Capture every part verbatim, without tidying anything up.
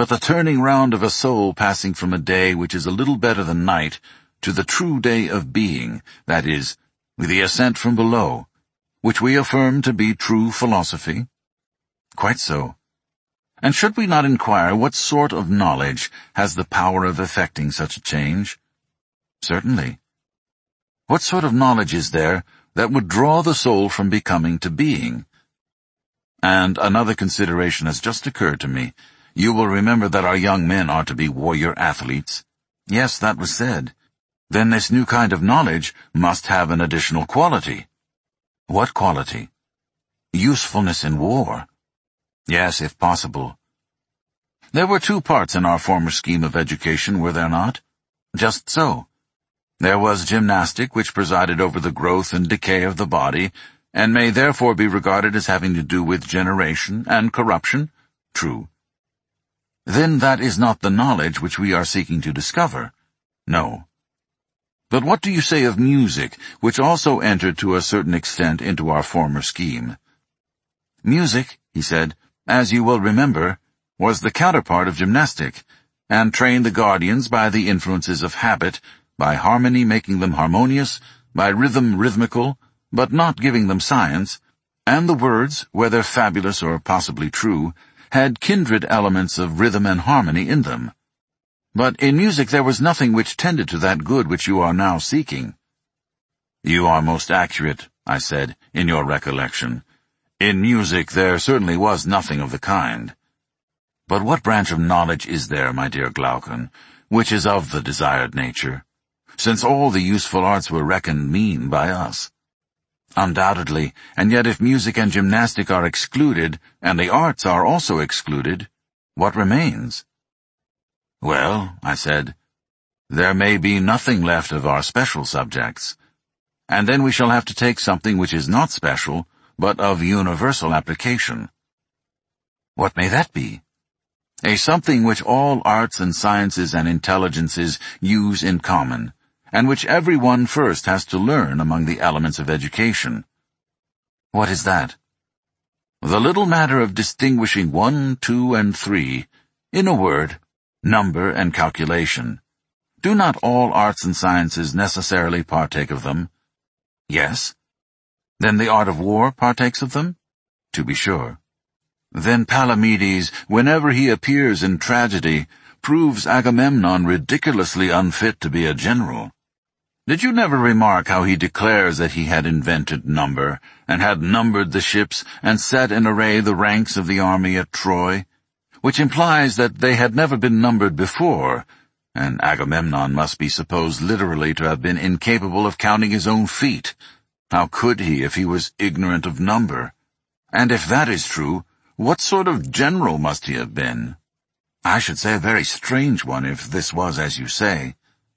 but the turning round of a soul passing from a day which is a little better than night to the true day of being, that is, the ascent from below, which we affirm to be true philosophy? Quite so. And should we not inquire what sort of knowledge has the power of effecting such a change? Certainly. What sort of knowledge is there that would draw the soul from becoming to being? And another consideration has just occurred to me. You will remember that our young men are to be warrior athletes. Yes, that was said. Then this new kind of knowledge must have an additional quality. What quality? Usefulness in war. Yes, if possible. There were two parts in our former scheme of education, were there not? Just so. There was gymnastic, which presided over the growth and decay of the body, and may therefore be regarded as having to do with generation and corruption. True. Then that is not the knowledge which we are seeking to discover. No. But what do you say of music, which also entered to a certain extent into our former scheme? Music, he said, as you will remember, was the counterpart of gymnastic, and trained the guardians by the influences of habit, by harmony making them harmonious, by rhythm rhythmical, but not giving them science, and the words, whether fabulous or possibly true, had kindred elements of rhythm and harmony in them. But in music there was nothing which tended to that good which you are now seeking. You are most accurate, I said, in your recollection. In music there certainly was nothing of the kind. But what branch of knowledge is there, my dear Glaucon, which is of the desired nature, since all the useful arts were reckoned mean by us? Undoubtedly, and yet if music and gymnastic are excluded, and the arts are also excluded, what remains? Well, I said, there may be nothing left of our special subjects, and then we shall have to take something which is not special, but of universal application. What may that be? A something which all arts and sciences and intelligences use in common, and which every one first has to learn among the elements of education. What is that? The little matter of distinguishing one, two, and three, in a word, number and calculation. Do not all arts and sciences necessarily partake of them? Yes. Then the art of war partakes of them? To be sure. Then Palamedes, whenever he appears in tragedy, proves Agamemnon ridiculously unfit to be a general. Did you never remark how he declares that he had invented number, and had numbered the ships, and set in array the ranks of the army at Troy, which implies that they had never been numbered before, and Agamemnon must be supposed literally to have been incapable of counting his own feet. How could he if he was ignorant of number? And if that is true, what sort of general must he have been? I should say a very strange one, if this was as you say.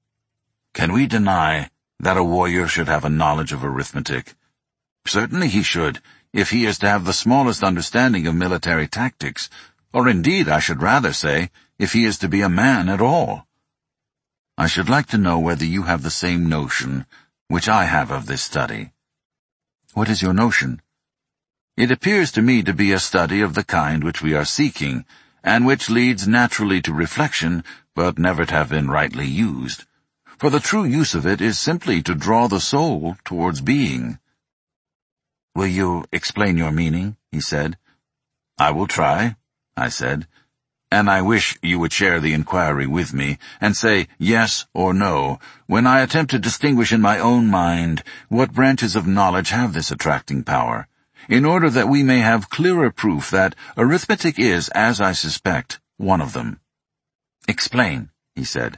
Can we deny that a warrior should have a knowledge of arithmetic? Certainly he should, if he is to have the smallest understanding of military tactics, or indeed, I should rather say, if he is to be a man at all. I should like to know whether you have the same notion which I have of this study. What is your notion? It appears to me to be a study of the kind which we are seeking, and which leads naturally to reflection, but never to have been rightly used. For the true use of it is simply to draw the soul towards being. Will you explain your meaning? He said. I will try, I said, and I wish you would share the inquiry with me, and say yes or no, when I attempt to distinguish in my own mind what branches of knowledge have this attracting power, in order that we may have clearer proof that arithmetic is, as I suspect, one of them. Explain, he said.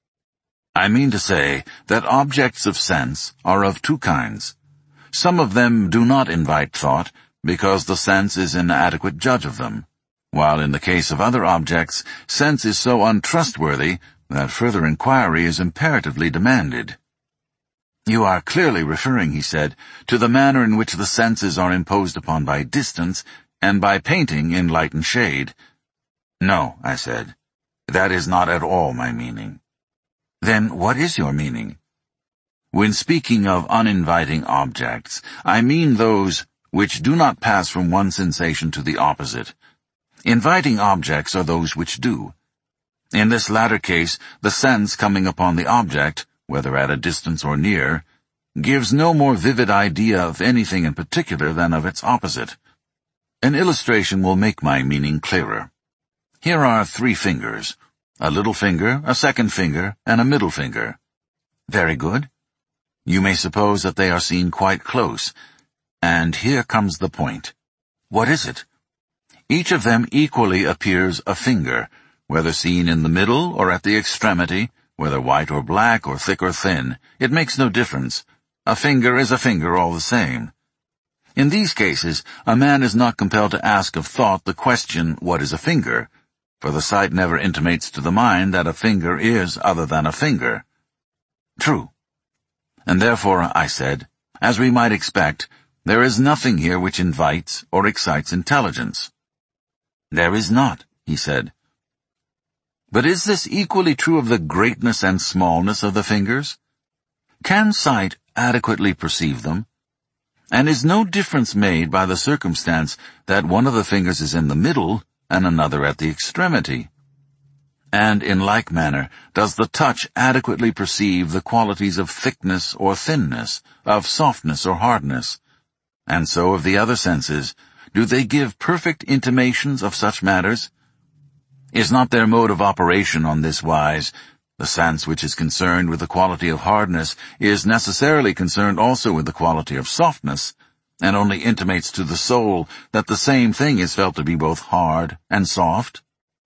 I mean to say that objects of sense are of two kinds. Some of them do not invite thought, because the sense is an adequate judge of them, while in the case of other objects, sense is so untrustworthy that further inquiry is imperatively demanded. You are clearly referring, he said, to the manner in which the senses are imposed upon by distance, and by painting in light and shade. No, I said, that is not at all my meaning. Then what is your meaning? When speaking of uninviting objects, I mean those which do not pass from one sensation to the opposite. Inviting objects are those which do. In this latter case, the sense coming upon the object, whether at a distance or near, gives no more vivid idea of anything in particular than of its opposite. An illustration will make my meaning clearer. Here are three fingers, a little finger, a second finger, and a middle finger. Very good. You may suppose that they are seen quite close, and here comes the point. What is it? Each of them equally appears a finger, whether seen in the middle or at the extremity, whether white or black or thick or thin, it makes no difference. A finger is a finger all the same. In these cases, a man is not compelled to ask of thought the question, what is a finger? For the sight never intimates to the mind that a finger is other than a finger. True. And therefore, I said, as we might expect, there is nothing here which invites or excites intelligence. There is not, he said. But is this equally true of the greatness and smallness of the fingers? Can sight adequately perceive them? And is no difference made by the circumstance that one of the fingers is in the middle and another at the extremity? And in like manner, does the touch adequately perceive the qualities of thickness or thinness, of softness or hardness? And so of the other senses, do they give perfect intimations of such matters? Is not their mode of operation on this wise? The sense which is concerned with the quality of hardness is necessarily concerned also with the quality of softness, and only intimates to the soul that the same thing is felt to be both hard and soft?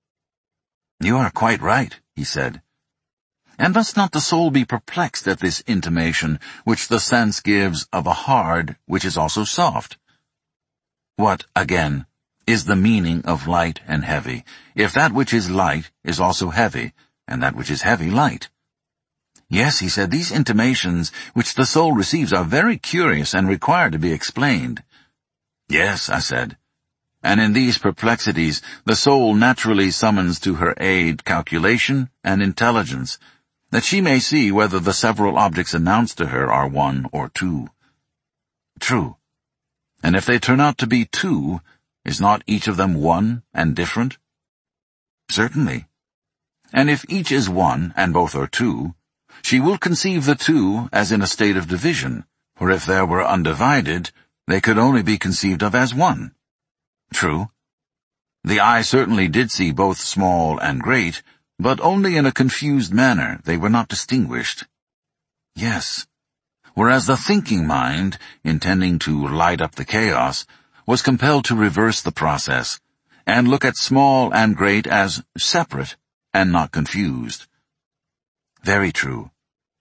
You are quite right, he said. And must not the soul be perplexed at this intimation which the sense gives of a hard which is also soft? What, again, is the meaning of light and heavy, if that which is light is also heavy, and that which is heavy light? Yes, he said, these intimations which the soul receives are very curious and require to be explained. Yes, I said, and in these perplexities the soul naturally summons to her aid calculation and intelligence, that she may see whether the several objects announced to her are one or two. True. And if they turn out to be two, is not each of them one and different? Certainly. And if each is one and both are two, she will conceive the two as in a state of division, for if there were undivided, they could only be conceived of as one. True. The eye certainly did see both small and great, but only in a confused manner. They were not distinguished. Yes. Whereas the thinking mind, intending to light up the chaos, was compelled to reverse the process, and look at small and great as separate and not confused. Very true.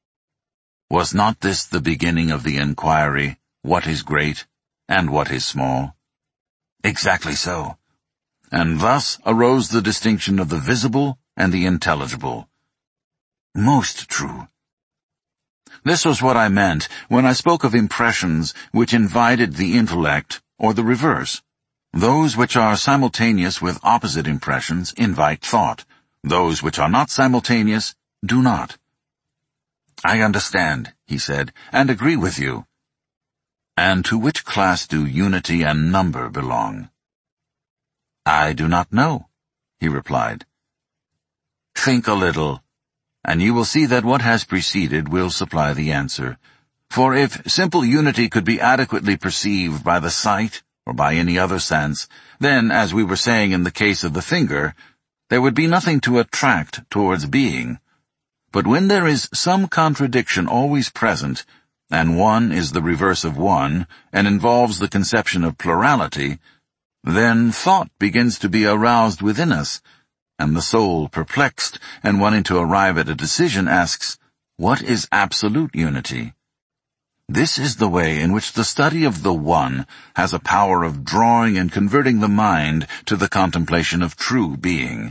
Was not this the beginning of the inquiry, what is great and what is small? Exactly so. And thus arose the distinction of the visible and the intelligible. Most true. This was what I meant when I spoke of impressions which invited the intellect, or the reverse. Those which are simultaneous with opposite impressions invite thought. Those which are not simultaneous do not. I understand, he said, and agree with you. And to which class do unity and number belong? I do not know, he replied. Think a little, and you will see that what has preceded will supply the answer. For if simple unity could be adequately perceived by the sight or by any other sense, then, as we were saying in the case of the finger, there would be nothing to attract towards being. But when there is some contradiction always present, and one is the reverse of one, and involves the conception of plurality, then thought begins to be aroused within us, and the soul, perplexed and wanting to arrive at a decision, asks, what is absolute unity? This is the way in which the study of the One has a power of drawing and converting the mind to the contemplation of true being.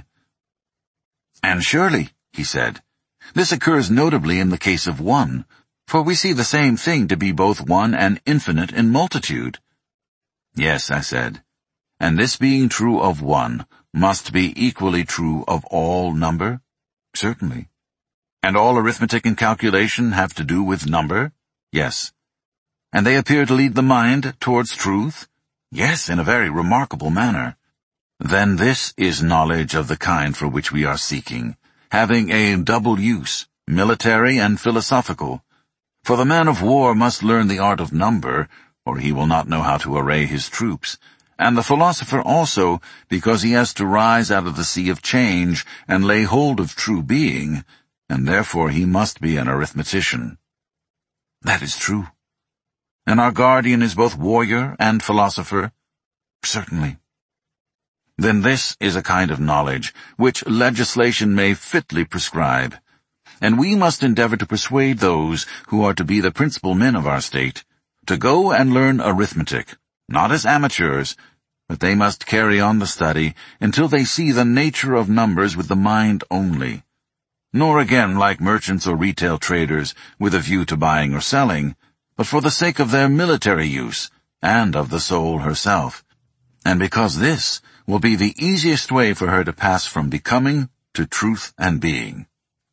And surely, he said, this occurs notably in the case of one, for we see the same thing to be both one and infinite in multitude. Yes, I said, and this being true of one must be equally true of all number? Certainly. And all arithmetic and calculation have to do with number? Yes. And they appear to lead the mind towards truth? Yes, in a very remarkable manner. Then this is knowledge of the kind for which we are seeking, having a double use, military and philosophical. For the man of war must learn the art of number, or he will not know how to array his troops, and the philosopher also, because he has to rise out of the sea of change and lay hold of true being, and therefore he must be an arithmetician. That is true. And our guardian is both warrior and philosopher? Certainly. Then this is a kind of knowledge which legislation may fitly prescribe, and we must endeavor to persuade those who are to be the principal men of our state to go and learn arithmetic, not as amateurs, but they must carry on the study until they see the nature of numbers with the mind only, nor again like merchants or retail traders with a view to buying or selling, but for the sake of their military use and of the soul herself, and because this will be the easiest way for her to pass from becoming to truth and being.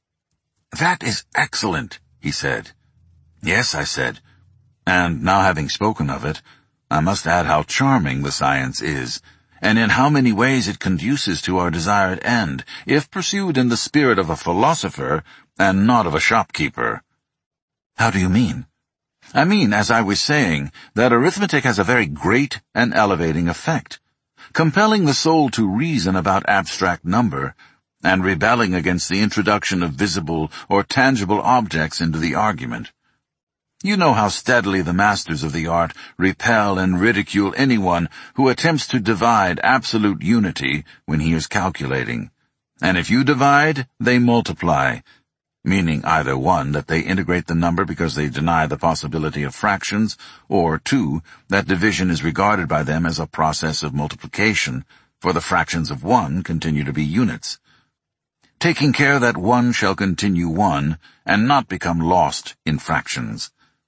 That is excellent, he said. Yes, I said, and now having spoken of it, I must add how charming the science is, and in how many ways it conduces to our desired end, if pursued in the spirit of a philosopher and not of a shopkeeper. How do you mean? I mean, as I was saying, that arithmetic has a very great and elevating effect, compelling the soul to reason about abstract number, and rebelling against the introduction of visible or tangible objects into the argument. You know how steadily the masters of the art repel and ridicule anyone who attempts to divide absolute unity when he is calculating. And if you divide, they multiply, meaning either one, that they integrate the number because they deny the possibility of fractions, or two, that division is regarded by them as a process of multiplication, for the fractions of one continue to be units, taking care that one shall continue one and not become lost in fractions.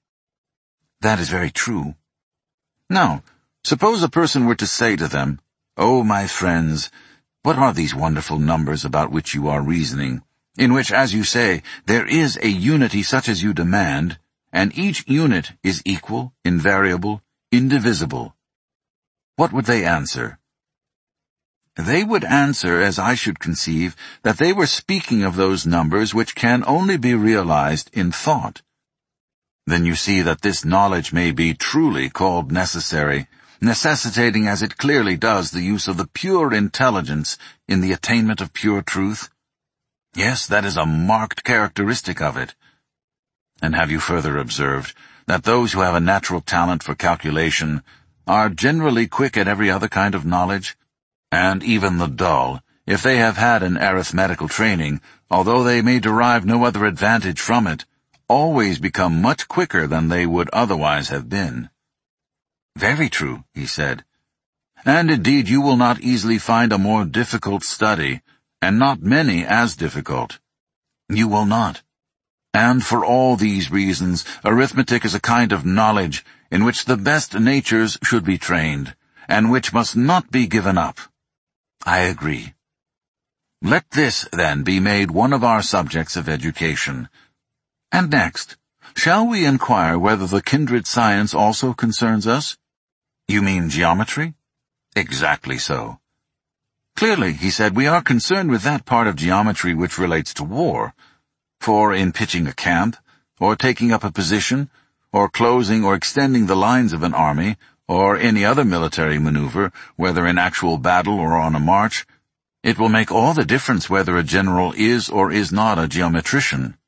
That is very true. Now, suppose a person were to say to them, "Oh, my friends, what are these wonderful numbers about which you are reasoning, in which, as you say, there is a unity such as you demand, and each unit is equal, invariable, indivisible?" What would they answer? They would answer, as I should conceive, that they were speaking of those numbers which can only be realized in thought. Then you see that this knowledge may be truly called necessary, necessitating as it clearly does the use of the pure intelligence in the attainment of pure truth. Yes, that is a marked characteristic of it. And have you further observed that those who have a natural talent for calculation are generally quick at every other kind of knowledge? And even the dull, if they have had an arithmetical training, although they may derive no other advantage from it, always become much quicker than they would otherwise have been. Very true, he said. And indeed you will not easily find a more difficult study, and not many as difficult. You will not. And for all these reasons, arithmetic is a kind of knowledge in which the best natures should be trained, and which must not be given up. I agree. Let this, then, be made one of our subjects of education. And next, shall we inquire whether the kindred science also concerns us? You mean geometry? Exactly so. Clearly, he said, we are concerned with that part of geometry which relates to war. For in pitching a camp, or taking up a position, or closing or extending the lines of an army, or any other military maneuver, whether in actual battle or on a march, it will make all the difference whether a general is or is not a geometrician.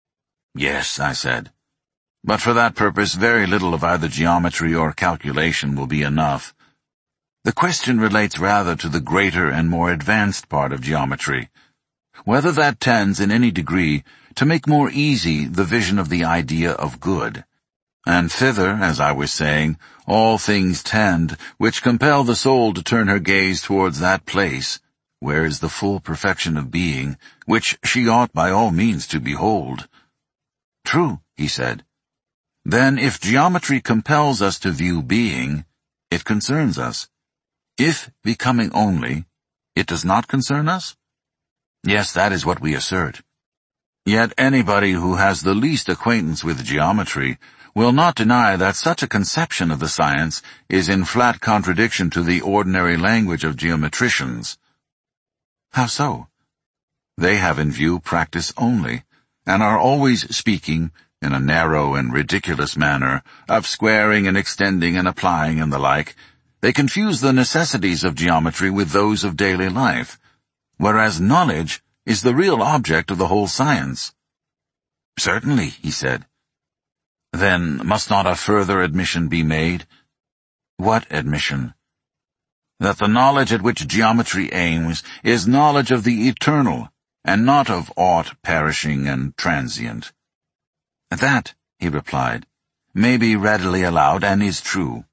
Yes, I said. But for that purpose, very little of either geometry or calculation will be enough. The question relates rather to the greater and more advanced part of geometry, whether that tends in any degree to make more easy the vision of the idea of good. And thither, as I was saying, all things tend which compel the soul to turn her gaze towards that place, where is the full perfection of being, which she ought by all means to behold. True, he said. Then if geometry compels us to view being, it concerns us. If becoming only, it does not concern us? Yes, that is what we assert. Yet anybody who has the least acquaintance with geometry will not deny that such a conception of the science is in flat contradiction to the ordinary language of geometricians. How so? They have in view practice only, and are always speaking, in a narrow and ridiculous manner, of squaring and extending and applying and the like. They confuse the necessities of geometry with those of daily life, whereas knowledge is the real object of the whole science. Certainly, he said. Then must not a further admission be made? What admission? That the knowledge at which geometry aims is knowledge of the eternal, and not of aught perishing and transient. That, he replied, may be readily allowed and is true.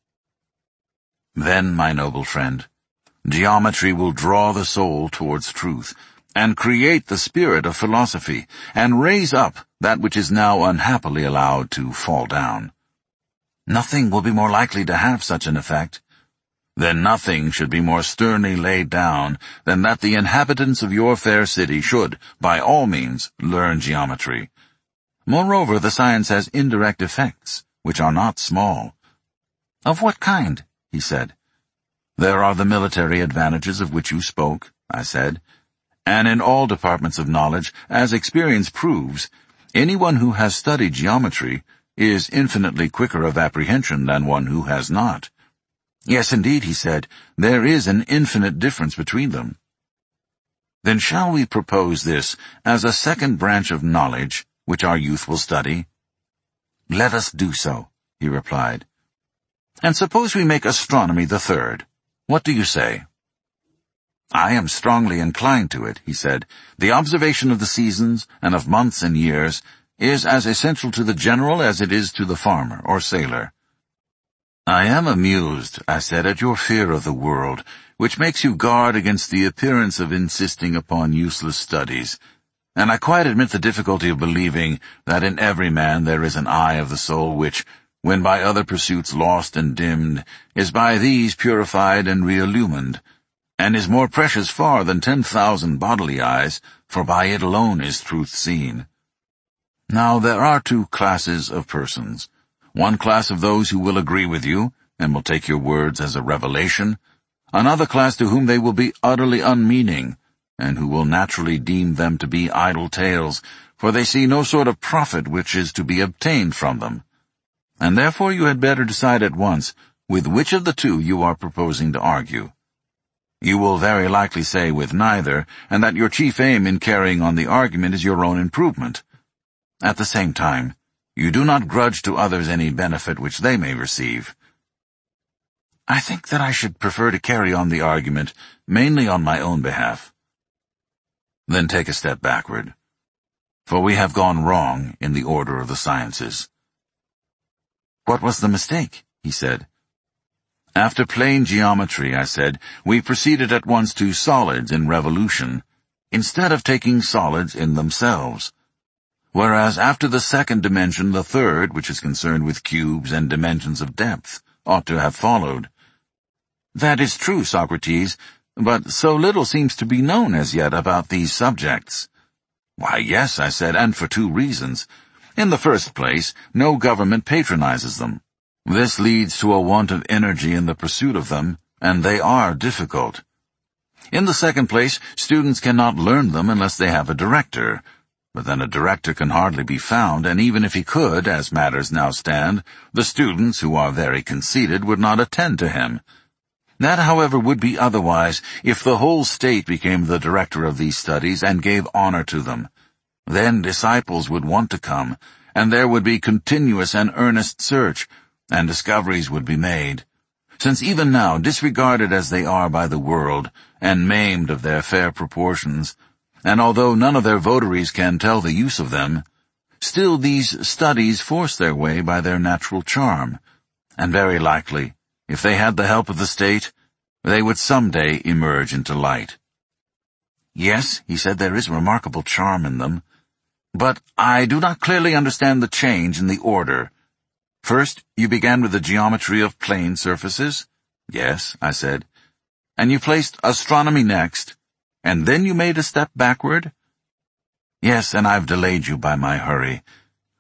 Then, my noble friend, geometry will draw the soul towards truth, and create the spirit of philosophy, and raise up that which is now unhappily allowed to fall down. Nothing will be more likely to have such an effect. Then nothing should be more sternly laid down than that the inhabitants of your fair city should, by all means, learn geometry. Moreover, the science has indirect effects, which are not small. Of what kind? He said. There are the military advantages of which you spoke, I said, and in all departments of knowledge, as experience proves, anyone who has studied geometry is infinitely quicker of apprehension than one who has not. Yes, indeed, he said, there is an infinite difference between them. Then shall we propose this as a second branch of knowledge, which our youth will study? Let us do so, he replied. And suppose we make astronomy the third. What do you say? I am strongly inclined to it, he said. The observation of the seasons and of months and years is as essential to the general as it is to the farmer or sailor. I am amused, I said, at your fear of the world, which makes you guard against the appearance of insisting upon useless studies, and I quite admit the difficulty of believing that in every man there is an eye of the soul which, when by other pursuits lost and dimmed, is by these purified and re-illumined, and is more precious far than ten thousand bodily eyes, for by it alone is truth seen. Now there are two classes of persons. One class of those who will agree with you, and will take your words as a revelation, another class to whom they will be utterly unmeaning, and who will naturally deem them to be idle tales, for they see no sort of profit which is to be obtained from them. And therefore you had better decide at once with which of the two you are proposing to argue. You will very likely say with neither, and that your chief aim in carrying on the argument is your own improvement. At the same time, you do not grudge to others any benefit which they may receive. I think that I should prefer to carry on the argument mainly on my own behalf. Then take a step backward, for we have gone wrong in the order of the sciences. What was the mistake? He said. After plane geometry, I said, we proceeded at once to solids in revolution, instead of taking solids in themselves. Whereas after the second dimension, the third, which is concerned with cubes and dimensions of depth, ought to have followed. That is true, Socrates, but so little seems to be known as yet about these subjects. Why, yes, I said, and for two reasons. In the first place, no government patronizes them. This leads to a want of energy in the pursuit of them, and they are difficult. In the second place, students cannot learn them unless they have a director. But then a director can hardly be found, and even if he could, as matters now stand, the students, who are very conceited, would not attend to him. That, however, would be otherwise if the whole state became the director of these studies and gave honor to them. Then disciples would want to come, and there would be continuous and earnest search, and discoveries would be made. Since even now, disregarded as they are by the world, and maimed of their fair proportions, and although none of their votaries can tell the use of them, still these studies force their way by their natural charm, and very likely, if they had the help of the state, they would some day emerge into light. Yes, he said, there is remarkable charm in them, but I do not clearly understand the change in the order. First, you began with the geometry of plane surfaces? Yes, I said. And you placed astronomy next, and then you made a step backward? Yes, and I've delayed you by my hurry.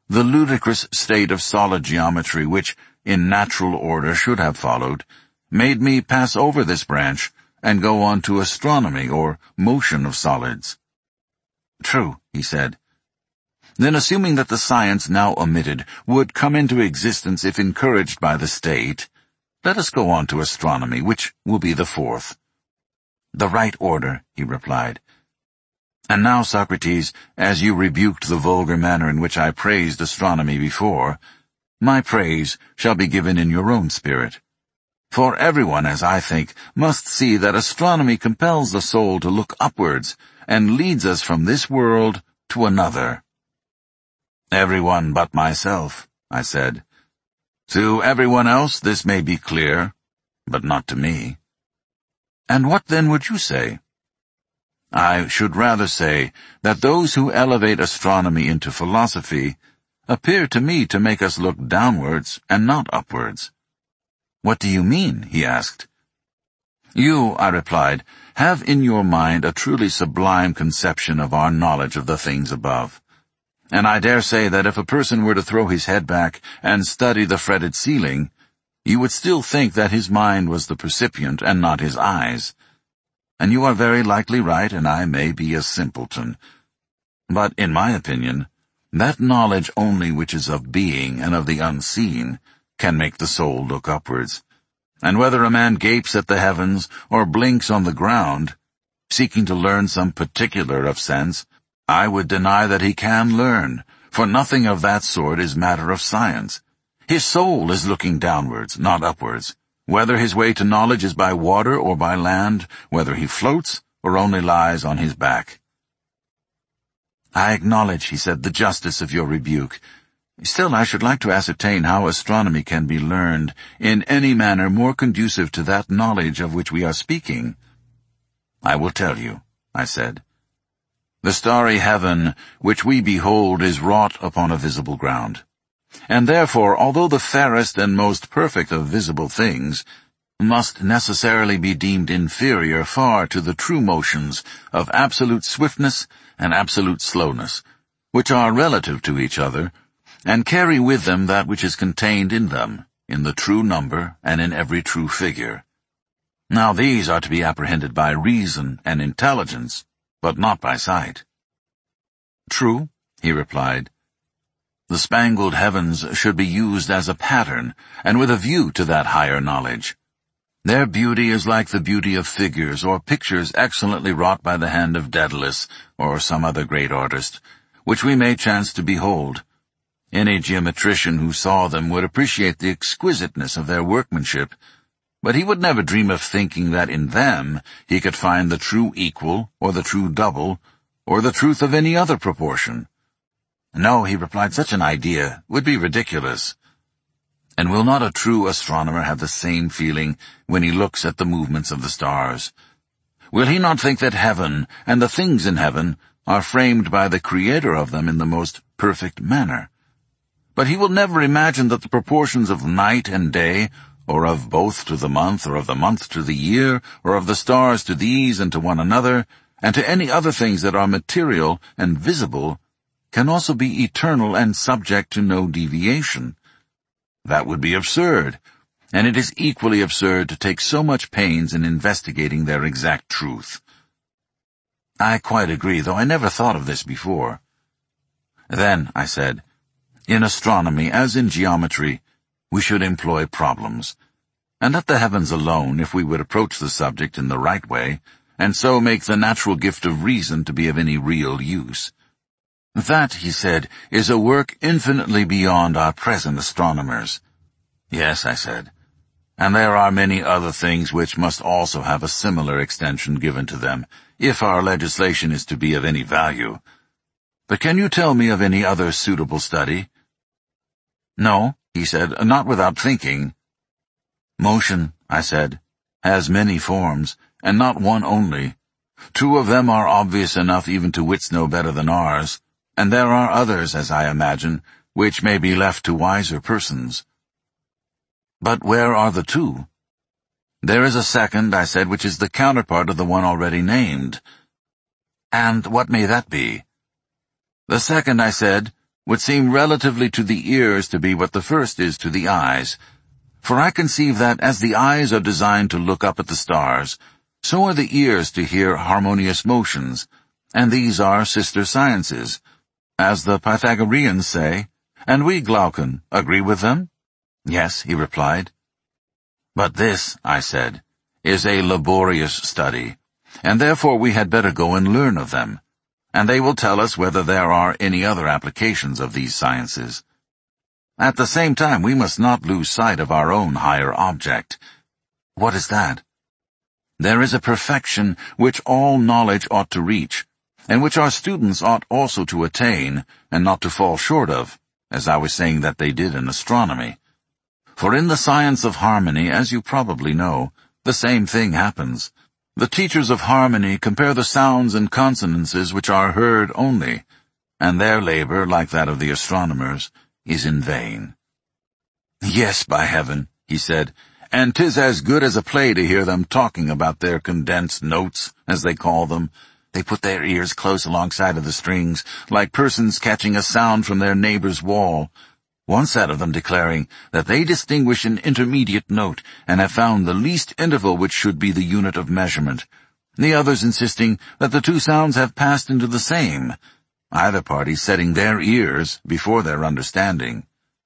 the ludicrous state of solid geometry which, in natural order, should have followed, made me pass over this branch and go on to astronomy, or motion of solids. True, he said. Then, assuming that the science now omitted would come into existence if encouraged by the state, let us go on to astronomy, which will be the fourth. The right order, he replied. And now, Socrates, as you rebuked the vulgar manner in which I praised astronomy before, my praise shall be given in your own spirit. For everyone, as I think, must see that astronomy compels the soul to look upwards and leads us from this world to another. Everyone but myself, I said. To everyone else this may be clear, but not to me. And what then would you say? I should rather say that those who elevate astronomy into philosophy appear to me to make us look downwards and not upwards. What do you mean? He asked. You, I replied, have in your mind a truly sublime conception of our knowledge of the things above. And I dare say that if a person were to throw his head back and study the fretted ceiling, you would still think that his mind was the percipient and not his eyes. And you are very likely right, and I may be a simpleton. But, in my opinion, that knowledge only which is of being and of the unseen can make the soul look upwards. And whether a man gapes at the heavens or blinks on the ground, seeking to learn some particular of sense, I would deny that he can learn, for nothing of that sort is matter of science. His soul is looking downwards, not upwards, whether his way to knowledge is by water or by land, whether he floats or only lies on his back. I acknowledge, he said, the justice of your rebuke. Still, I should like to ascertain how astronomy can be learned in any manner more conducive to that knowledge of which we are speaking. I will tell you, I said. The starry heaven which we behold is wrought upon a visible ground. And therefore, although the fairest and most perfect of visible things, must necessarily be deemed inferior far to the true motions of absolute swiftness and absolute slowness, which are relative to each other, and carry with them that which is contained in them, in the true number and in every true figure. Now these are to be apprehended by reason and intelligence, but not by sight. True, he replied. The spangled heavens should be used as a pattern, and with a view to that higher knowledge. Their beauty is like the beauty of figures or pictures excellently wrought by the hand of Daedalus or some other great artist, which we may chance to behold. Any geometrician who saw them would appreciate the exquisiteness of their workmanship, but he would never dream of thinking that in them he could find the true equal, or the true double, or the truth of any other proportion. No, he replied, such an idea would be ridiculous. And will not a true astronomer have the same feeling when he looks at the movements of the stars? Will he not think that heaven and the things in heaven are framed by the Creator of them in the most perfect manner? But he will never imagine that the proportions of night and day, or of both to the month, or of the month to the year, or of the stars to these and to one another, and to any other things that are material and visible, can also be eternal and subject to no deviation. That would be absurd, and it is equally absurd to take so much pains in investigating their exact truth. I quite agree, though I never thought of this before. Then, I said, in astronomy, as in geometry, we should employ problems, and let the heavens alone if we would approach the subject in the right way, and so make the natural gift of reason to be of any real use. That, he said, is a work infinitely beyond our present astronomers. Yes, I said, and there are many other things which must also have a similar extension given to them, if our legislation is to be of any value. But can you tell me of any other suitable study? No, he said, not without thinking. Motion, I said, has many forms, and not one only. Two of them are obvious enough even to wits no better than ours, and there are others, as I imagine, which may be left to wiser persons. But where are the two? There is a second, I said, which is the counterpart of the one already named. And what may that be? The second, I said, would seem relatively to the ears to be what the first is to the eyes. For I conceive that as the eyes are designed to look up at the stars, so are the ears to hear harmonious motions, and these are sister sciences, as the Pythagoreans say, and we, Glaucon, agree with them? Yes, he replied. But this, I said, is a laborious study, and therefore we had better go and learn of them, and they will tell us whether there are any other applications of these sciences. At the same time, we must not lose sight of our own higher object. What is that? There is a perfection which all knowledge ought to reach, and which our students ought also to attain, and not to fall short of, as I was saying that they did in astronomy. For in the science of harmony, as you probably know, the same thing happens. The teachers of harmony compare the sounds and consonances which are heard only, and their labor, like that of the astronomers, is in vain. Yes, by heaven, he said, and 'tis as good as a play to hear them talking about their condensed notes, as they call them. They put their ears close alongside of the strings, like persons catching a sound from their neighbor's wall, one set of them declaring that they distinguish an intermediate note and have found the least interval which should be the unit of measurement, the others insisting that the two sounds have passed into the same, either party setting their ears before their understanding.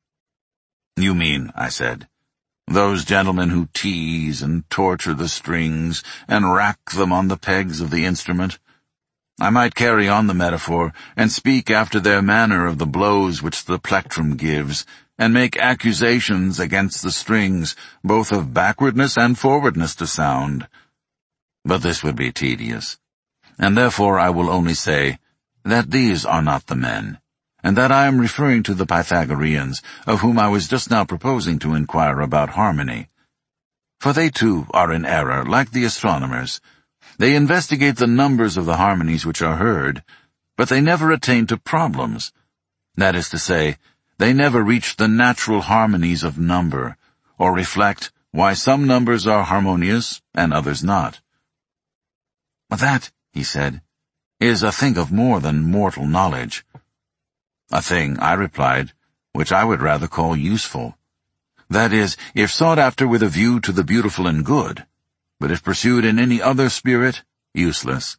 You mean, I said, those gentlemen who tease and torture the strings and rack them on the pegs of the instrument? I might carry on the metaphor and speak after their manner of the blows which the plectrum gives, and make accusations against the strings, both of backwardness and forwardness to sound. But this would be tedious, and therefore I will only say that these are not the men, and that I am referring to the Pythagoreans, of whom I was just now proposing to inquire about harmony. For they too are in error, like the astronomers. They investigate the numbers of the harmonies which are heard, but they never attain to problems. That is to say, they never reach the natural harmonies of number, or reflect why some numbers are harmonious and others not. That, he said, is a thing of more than mortal knowledge. A thing, I replied, which I would rather call useful. That is, if sought after with a view to the beautiful and good, but if pursued in any other spirit, useless.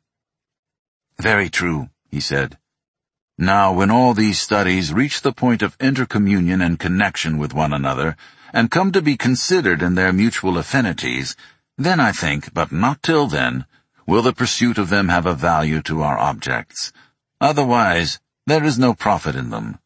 Very true, he said. Now, when all these studies reach the point of intercommunion and connection with one another, and come to be considered in their mutual affinities, then I think, but not till then, will the pursuit of them have a value to our objects. Otherwise, there is no profit in them.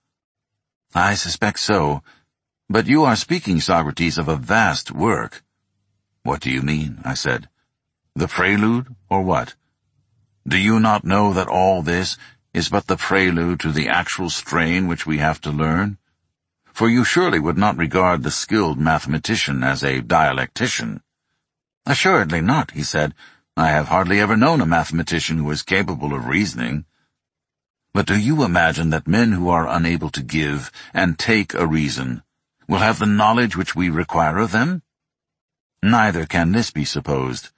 I suspect so, but you are speaking, Socrates, of a vast work. What do you mean? I said. The prelude, or what? Do you not know that all this is but the prelude to the actual strain which we have to learn? For you surely would not regard the skilled mathematician as a dialectician. Assuredly not, he said. I have hardly ever known a mathematician who is capable of reasoning. But do you imagine that men who are unable to give and take a reason will have the knowledge which we require of them? Neither can this be supposed.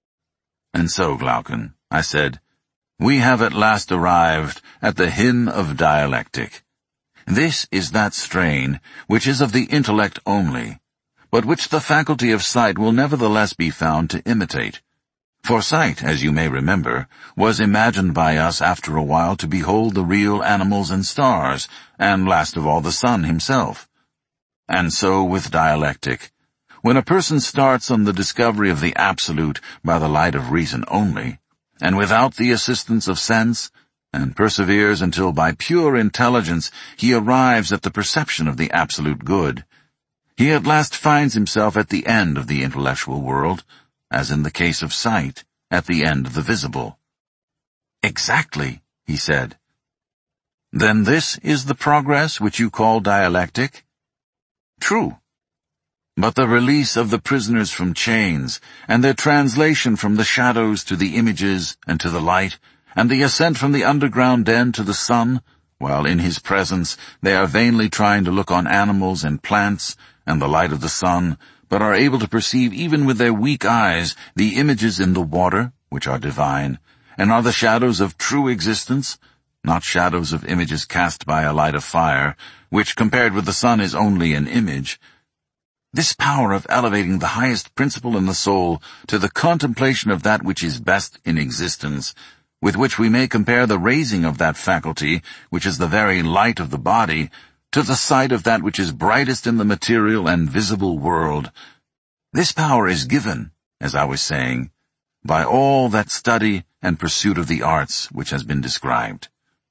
And so, Glaucon, I said, we have at last arrived at the hymn of dialectic. This is that strain which is of the intellect only, but which the faculty of sight will nevertheless be found to imitate. For sight, as you may remember, was imagined by us after a while to behold the real animals and stars, and last of all the sun himself. And so with dialectic. When a person starts on the discovery of the absolute by the light of reason only, and without the assistance of sense, and perseveres until by pure intelligence he arrives at the perception of the absolute good, he at last finds himself at the end of the intellectual world, as in the case of sight, at the end of the visible. Exactly, he said. Then this is the progress which you call dialectic? True. But the release of the prisoners from chains, and their translation from the shadows to the images and to the light, and the ascent from the underground den to the sun, while in his presence they are vainly trying to look on animals and plants and the light of the sun, but are able to perceive even with their weak eyes the images in the water, which are divine, and are the shadows of true existence, not shadows of images cast by a light of fire, which compared with the sun is only an image. This power of elevating the highest principle in the soul to the contemplation of that which is best in existence, with which we may compare the raising of that faculty, which is the very light of the body, to the sight of that which is brightest in the material and visible world. This power is given, as I was saying, by all that study and pursuit of the arts which has been described.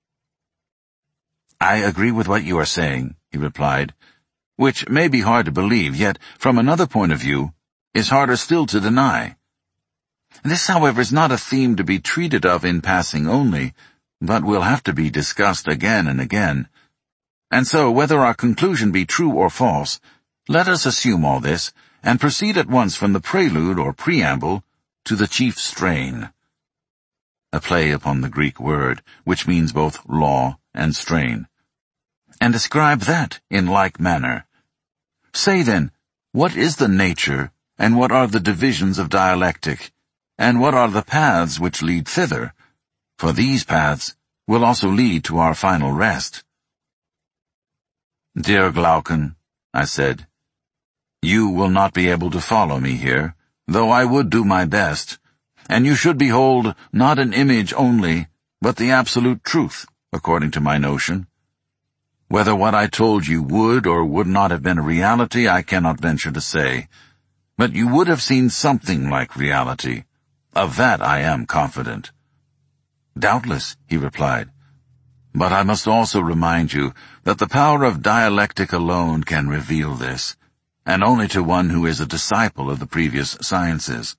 I agree with what you are saying, he replied, which may be hard to believe, yet, from another point of view, is harder still to deny. This, however, is not a theme to be treated of in passing only, but will have to be discussed again and again. And so, whether our conclusion be true or false, let us assume all this, and proceed at once from the prelude or preamble to the chief strain. A play upon the Greek word, which means both law and strain. And describe that in like manner. Say then, what is the nature, and what are the divisions of dialectic, and what are the paths which lead thither? For these paths will also lead to our final rest. Dear Glaucon, I said, you will not be able to follow me here, though I would do my best, and you should behold not an image only, but the absolute truth, according to my notion. Whether what I told you would or would not have been a reality, I cannot venture to say, but you would have seen something like reality. Of that I am confident. Doubtless, he replied, but I must also remind you that the power of dialectic alone can reveal this, and only to one who is a disciple of the previous sciences.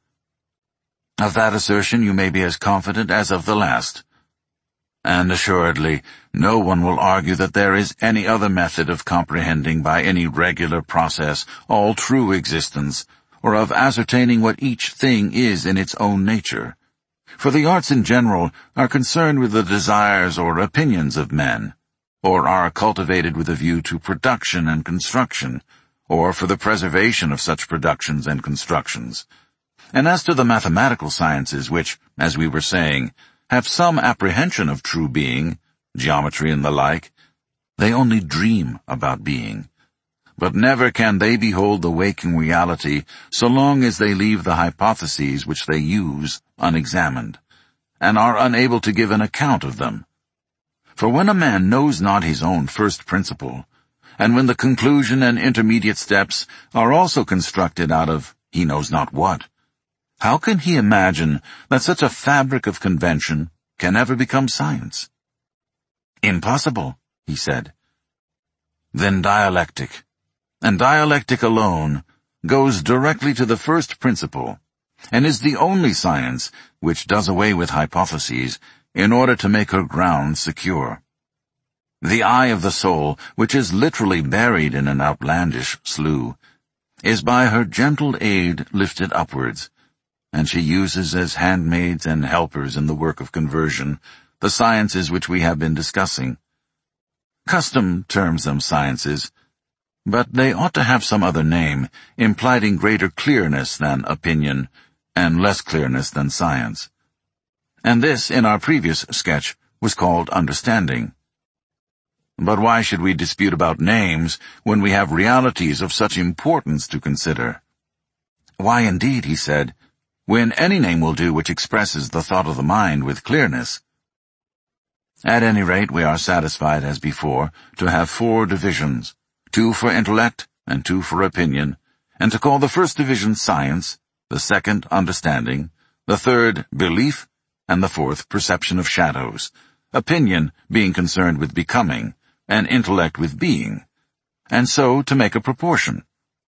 Of that assertion you may be as confident as of the last. And assuredly, no one will argue that there is any other method of comprehending by any regular process all true existence, or of ascertaining what each thing is in its own nature. For the arts in general are concerned with the desires or opinions of men, or are cultivated with a view to production and construction, or for the preservation of such productions and constructions. And as to the mathematical sciences which, as we were saying, have some apprehension of true being, geometry and the like, they only dream about being. But never can they behold the waking reality so long as they leave the hypotheses which they use unexamined, and are unable to give an account of them. For when a man knows not his own first principle, and when the conclusion and intermediate steps are also constructed out of he knows not what, how can he imagine that such a fabric of convention can ever become science? Impossible, he said. Then dialectic, and dialectic alone, goes directly to the first principle, and is the only science which does away with hypotheses in order to make her ground secure. The eye of the soul, which is literally buried in an outlandish slough, is by her gentle aid lifted upwards, and she uses as handmaids and helpers in the work of conversion the sciences which we have been discussing. Custom terms them sciences, but they ought to have some other name, implying greater clearness than opinion, and less clearness than science. And this, in our previous sketch, was called understanding. But why should we dispute about names when we have realities of such importance to consider? Why indeed, he said, when any name will do which expresses the thought of the mind with clearness. At any rate, we are satisfied, as before, to have four divisions, two for intellect and two for opinion, and to call the first division science, the second understanding, the third belief, and the fourth perception of shadows, opinion being concerned with becoming, and intellect with being, and so to make a proportion.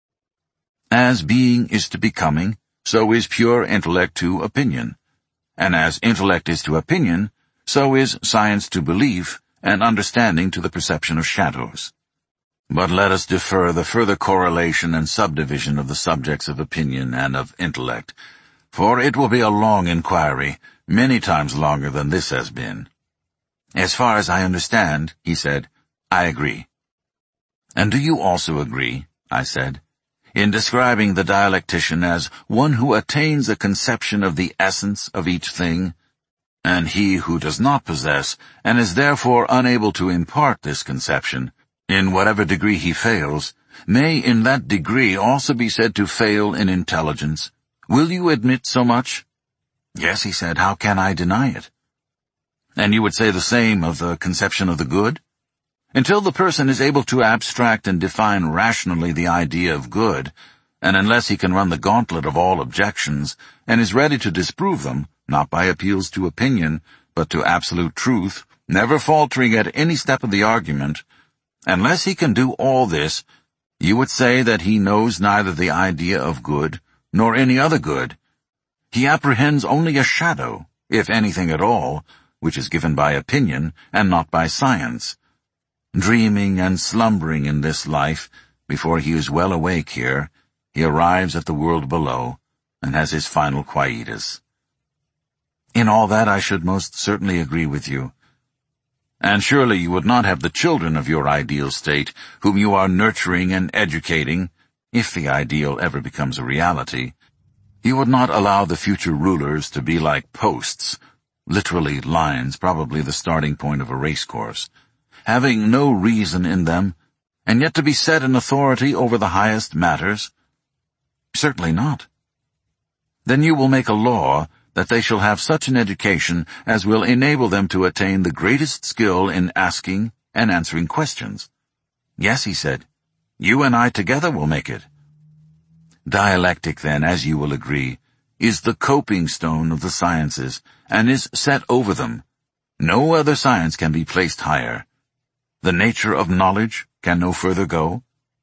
As being is to becoming, so is pure intellect to opinion, and as intellect is to opinion, so is science to belief, and understanding to the perception of shadows. But let us defer the further correlation and subdivision of the subjects of opinion and of intellect, for it will be a long inquiry, many times longer than this has been. As far as I understand, he said, I agree. And do you also agree, I said, in describing the dialectician as one who attains a conception of the essence of each thing, And he who does not possess, and is therefore unable to impart this conception, in whatever degree he fails, may in that degree also be said to fail in intelligence. Will you admit so much? Yes, he said, how can I deny it? And you would say the same of the conception of the good? Until the person is able to abstract and define rationally the idea of good, and unless he can run the gauntlet of all objections, and is ready to disprove them, not by appeals to opinion, but to absolute truth, never faltering at any step of the argument, unless he can do all this, you would say that he knows neither the idea of good, nor any other good. He apprehends only a shadow, if anything at all, which is given by opinion, and not by science. Dreaming and slumbering in this life, before he is well awake here, he arrives at the world below, and has his final quietus. In all that I should most certainly agree with you. And surely you would not have the children of your ideal state, whom you are nurturing and educating, if the ideal ever becomes a reality. You would not allow the future rulers to be like posts, literally lines, probably the starting point of a race course, having no reason in them, and yet to be set in authority over the highest matters? Certainly not. Then you will make a law that they shall have such an education as will enable them to attain the greatest skill in asking and answering questions. Yes, he said, you and I together will make it. Dialectic, then, as you will agree, is the coping stone of the sciences, and is set over them. No other science can be placed higher. The nature of knowledge can no further go.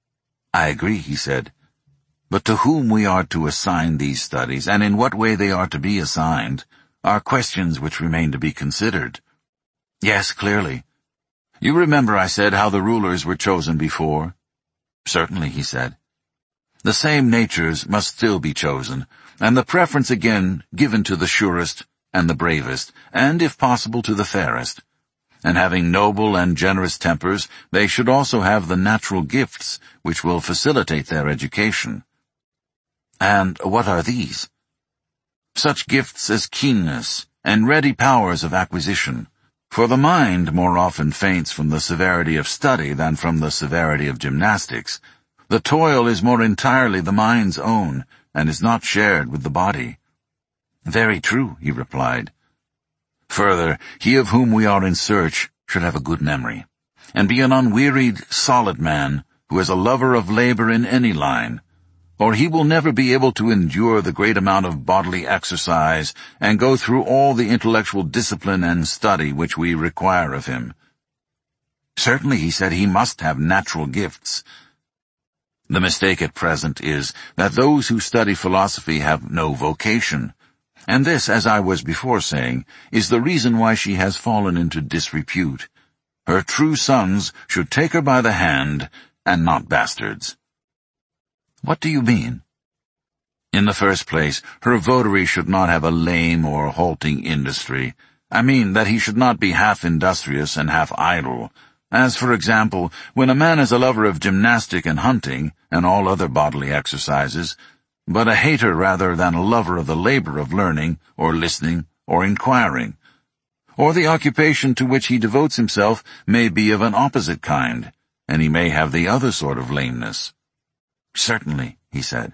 I agree, he said. But to whom we are to assign these studies, and in what way they are to be assigned, are questions which remain to be considered. Yes, clearly. You remember I said how the rulers were chosen before? Certainly, he said. The same natures must still be chosen, and the preference again given to the surest and the bravest, and if possible to the fairest. And having noble and generous tempers, they should also have the natural gifts which will facilitate their education. And what are these? Such gifts as keenness and ready powers of acquisition, for the mind more often faints from the severity of study than from the severity of gymnastics. The toil is more entirely the mind's own, and is not shared with the body. Very true, he replied. Further, he of whom we are in search should have a good memory, and be an unwearied, solid man, who is a lover of labor in any line, or he will never be able to endure the great amount of bodily exercise and go through all the intellectual discipline and study which we require of him. Certainly, he said, he must have natural gifts. The mistake at present is that those who study philosophy have no vocation, and this, as I was before saying, is the reason why she has fallen into disrepute. Her true sons should take her by the hand, and not bastards. What do you mean? In the first place, her votary should not have a lame or halting industry. I mean that he should not be half industrious and half idle. As, for example, when a man is a lover of gymnastic and hunting, and all other bodily exercises, but a hater rather than a lover of the labor of learning, or listening, or inquiring. Or the occupation to which he devotes himself may be of an opposite kind, and he may have the other sort of lameness. Certainly, he said.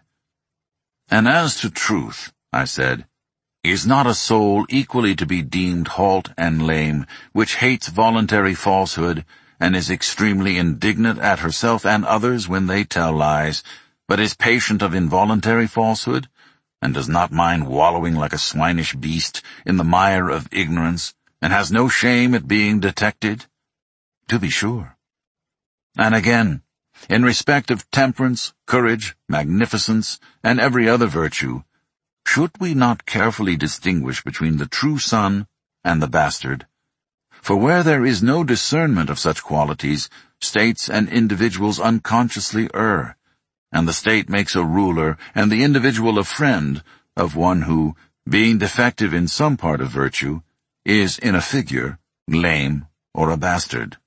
And as to truth, I said, is not a soul equally to be deemed halt and lame, which hates voluntary falsehood, and is extremely indignant at herself and others when they tell lies, but is patient of involuntary falsehood, and does not mind wallowing like a swinish beast in the mire of ignorance, and has no shame at being detected? To be sure. And again, in respect of temperance, courage, magnificence, and every other virtue, should we not carefully distinguish between the true son and the bastard? For where there is no discernment of such qualities, states and individuals unconsciously err, and the state makes a ruler and the individual a friend of one who, being defective in some part of virtue, is in a figure lame or a bastard.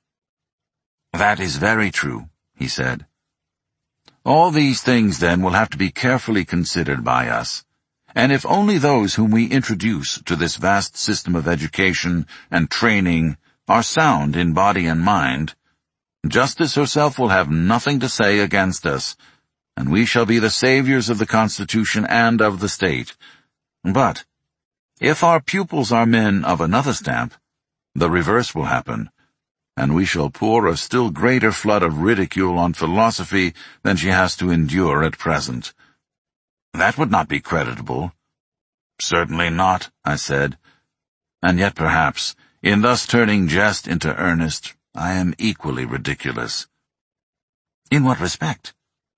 That is very true, he said. All these things, then, will have to be carefully considered by us, And if only those whom we introduce to this vast system of education and training are sound in body and mind, justice herself will have nothing to say against us, and we shall be the saviors of the Constitution and of the state. But if our pupils are men of another stamp, the reverse will happen, and we shall pour a still greater flood of ridicule on philosophy than she has to endure at present. That would not be creditable. Certainly not, I said. And yet perhaps, in thus turning jest into earnest, I am equally ridiculous. In what respect?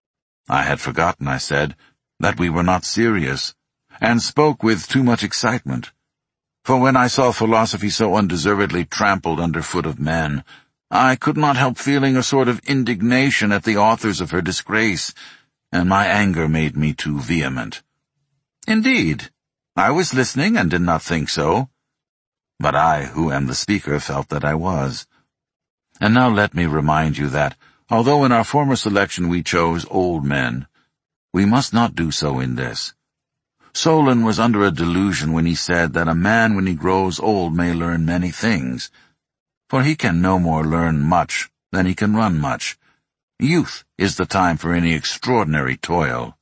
I had forgotten, I said, that we were not serious, and spoke with too much excitement. For when I saw philosophy so undeservedly trampled underfoot of men, I could not help feeling a sort of indignation at the authors of her disgrace, and my anger made me too vehement. Indeed, I was listening and did not think so. But I, who am the speaker, felt that I was. And now let me remind you that, although in our former selection we chose old men, we must not do so in this. Solon was under a delusion when he said that a man when he grows old may learn many things, for he can no more learn much than he can run much. Youth is the time for any extraordinary toil.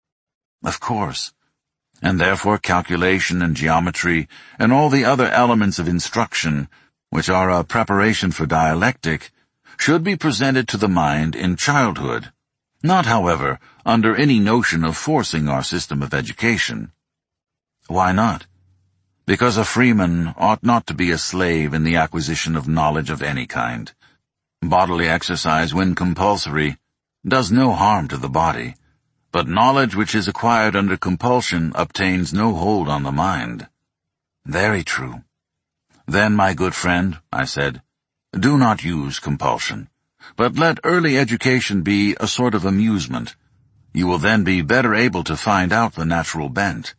Of course, and therefore calculation and geometry and all the other elements of instruction, which are a preparation for dialectic, should be presented to the mind in childhood, not, however, under any notion of forcing our system of education. Why not? Because a freeman ought not to be a slave in the acquisition of knowledge of any kind. Bodily exercise, when compulsory, does no harm to the body, but knowledge which is acquired under compulsion obtains no hold on the mind. Very true. Then, my good friend, I said, do not use compulsion, but let early education be a sort of amusement. You will then be better able to find out the natural bent.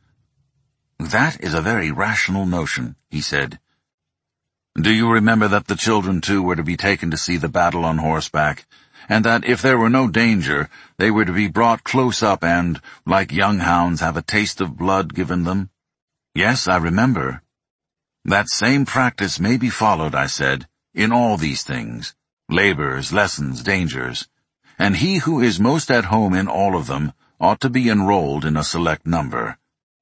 That is a very rational notion, he said. Do you remember that the children, too, were to be taken to see the battle on horseback, and that if there were no danger, they were to be brought close up and, like young hounds, have a taste of blood given them? Yes, I remember. That same practice may be followed, I said, in all these things, labors, lessons, dangers, and he who is most at home in all of them ought to be enrolled in a select number.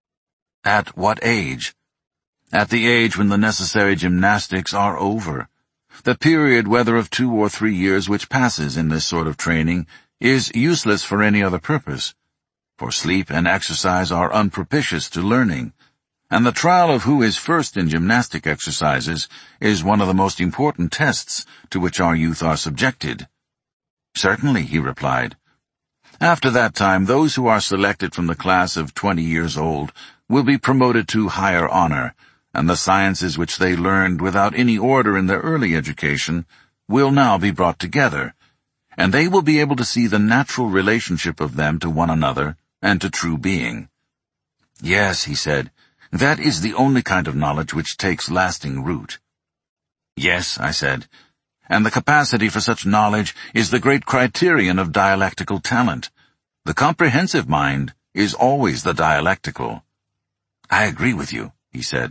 At what age? At the age when the necessary gymnastics are over. The period, whether of two or three years, which passes in this sort of training, is useless for any other purpose, for sleep and exercise are unpropitious to learning, and the trial of who is first in gymnastic exercises is one of the most important tests to which our youth are subjected. Certainly, he replied. After that time, those who are selected from the class of twenty years old will be promoted to higher honor, and the sciences which they learned without any order in their early education will now be brought together, and they will be able to see the natural relationship of them to one another and to true being. Yes, he said, that is the only kind of knowledge which takes lasting root. Yes, I said, and the capacity for such knowledge is the great criterion of dialectical talent. The comprehensive mind is always the dialectical. I agree with you, he said.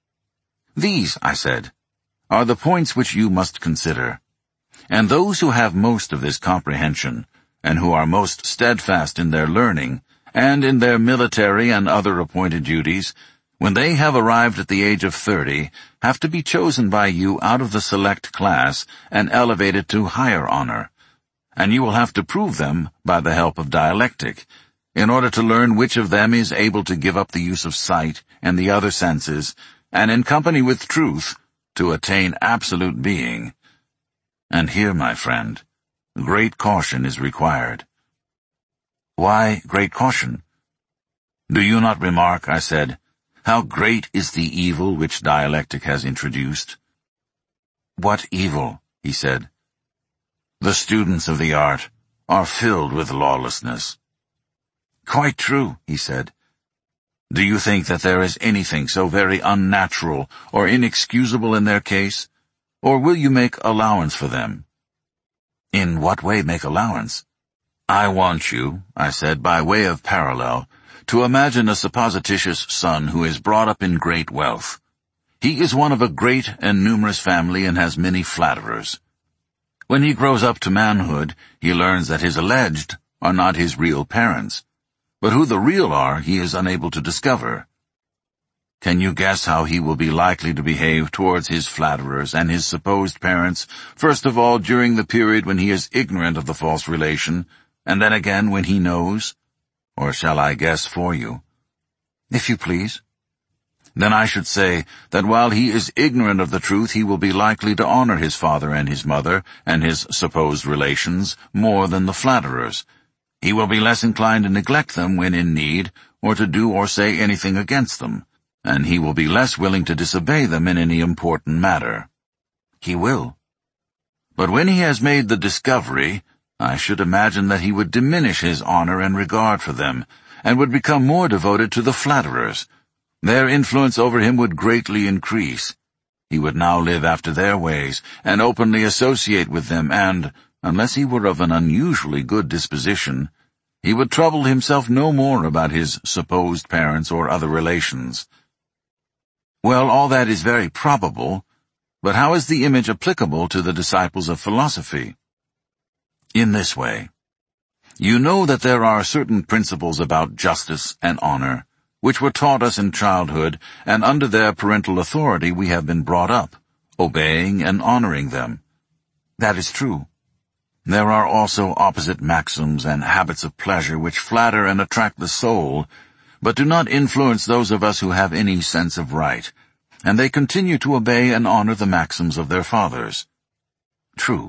These, I said, are the points which you must consider, and those who have most of this comprehension, and who are most steadfast in their learning, and in their military and other appointed duties, when they have arrived at the age of thirty, have to be chosen by you out of the select class and elevated to higher honor, and you will have to prove them by the help of dialectic, in order to learn which of them is able to give up the use of sight and the other senses, and in company with truth, to attain absolute being. And here, my friend, great caution is required. Why great caution? Do you not remark, I said, how great is the evil which dialectic has introduced? What evil? He said. The students of the art are filled with lawlessness. Quite true, he said. Do you think that there is anything so very unnatural or inexcusable in their case, or will you make allowance for them? In what way make allowance? I want you, I said, by way of parallel, to imagine a supposititious son who is brought up in great wealth. He is one of a great and numerous family and has many flatterers. When he grows up to manhood, he learns that his alleged are not his real parents, but who the real are he is unable to discover. Can you guess how he will be likely to behave towards his flatterers and his supposed parents, first of all during the period when he is ignorant of the false relation, and then again when he knows? Or shall I guess for you? If you please. Then I should say that while he is ignorant of the truth, he will be likely to honor his father and his mother and his supposed relations more than the flatterers. He will be less inclined to neglect them when in need, or to do or say anything against them, and he will be less willing to disobey them in any important matter. He will. But when he has made the discovery, I should imagine that he would diminish his honor and regard for them, and would become more devoted to the flatterers. Their influence over him would greatly increase. He would now live after their ways, and openly associate with them, and, unless he were of an unusually good disposition, he would trouble himself no more about his supposed parents or other relations. Well, all that is very probable, but how is the image applicable to the disciples of philosophy? In this way. You know that there are certain principles about justice and honor, which were taught us in childhood, and under their parental authority we have been brought up, obeying and honoring them. That is true. There are also opposite maxims and habits of pleasure which flatter and attract the soul, but do not influence those of us who have any sense of right, and they continue to obey and honor the maxims of their fathers. True.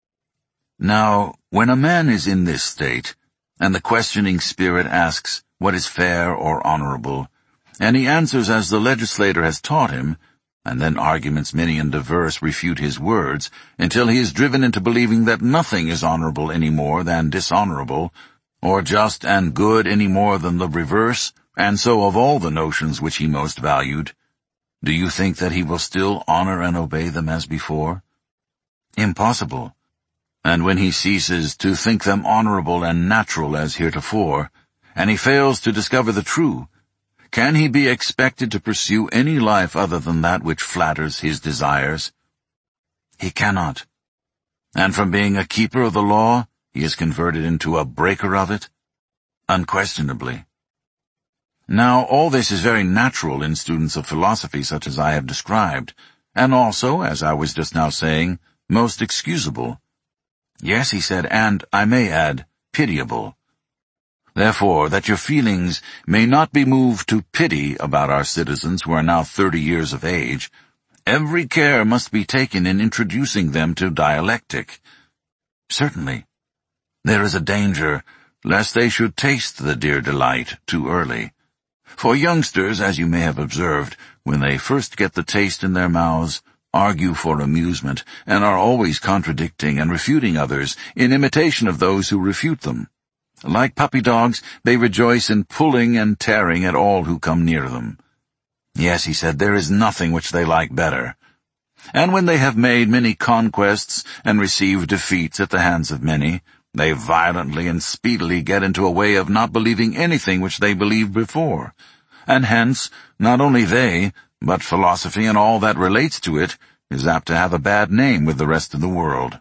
Now, when a man is in this state, and the questioning spirit asks what is fair or honorable, and he answers as the legislator has taught him, and then arguments many and diverse refute his words, until he is driven into believing that nothing is honorable any more than dishonorable, or just and good any more than the reverse, and so of all the notions which he most valued, do you think that he will still honor and obey them as before? Impossible. And when he ceases to think them honorable and natural as heretofore, and he fails to discover the true, can he be expected to pursue any life other than that which flatters his desires? He cannot. And from being a keeper of the law, he is converted into a breaker of it? Unquestionably. Now, all this is very natural in students of philosophy such as I have described, and also, as I was just now saying, most excusable. Yes, he said, and, I may add, pitiable. Therefore, that your feelings may not be moved to pity about our citizens who are now thirty years of age, every care must be taken in introducing them to dialectic. Certainly. There is a danger lest they should taste the dear delight too early. For youngsters, as you may have observed, when they first get the taste in their mouths, argue for amusement, and are always contradicting and refuting others in imitation of those who refute them. Like puppy dogs, they rejoice in pulling and tearing at all who come near them. Yes, he said, there is nothing which they like better. And when they have made many conquests and received defeats at the hands of many, they violently and speedily get into a way of not believing anything which they believed before, and hence, not only they, but philosophy and all that relates to it, is apt to have a bad name with the rest of the world.